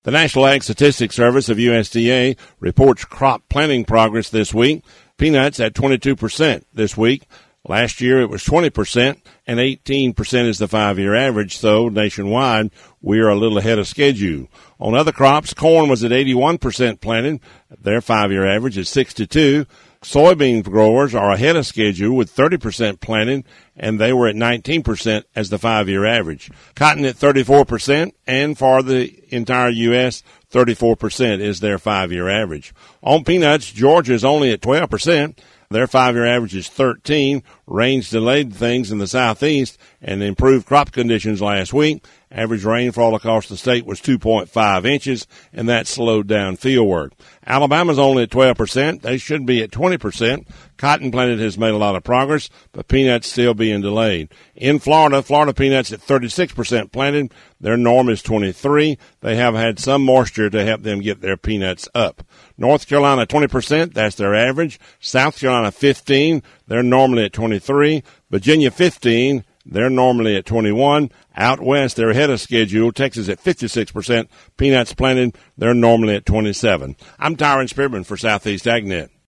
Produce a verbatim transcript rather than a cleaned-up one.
The National Ag Statistics Service of U S D A reports crop planting progress this week. Peanuts at twenty-two percent this week. Last year it was twenty percent, and eighteen percent is the five-year average, so nationwide we are a little ahead of schedule. On other crops, corn was at eighty-one percent planted. Their five-year average is sixty-two. Soybean growers are ahead of schedule with thirty percent planted, and they were at nineteen percent as the five-year average. Cotton at thirty-four percent, and for the entire U S, thirty-four percent is their five-year average. On peanuts, Georgia is only at twelve percent. Their five-year average is thirteen. Rains delayed things in the southeast and improved crop conditions last week. Average rainfall across the state was two point five inches, and that slowed down field work. Alabama's only at twelve percent. They should be at twenty percent. Cotton planted has made a lot of progress, but peanuts still being delayed. In Florida, Florida peanuts at thirty-six percent planted. Their norm is twenty-three. They have had some moisture to help them get their peanuts up. North Carolina, twenty percent. That's their average. South Carolina, fifteen. They're normally at twenty-three. Virginia, fifteen. They're normally at twenty-one. Out west, they're ahead of schedule. Texas at fifty-six percent. Peanuts planted, they're normally at twenty-seven. I'm Tyron Spearman for Southeast AgNet.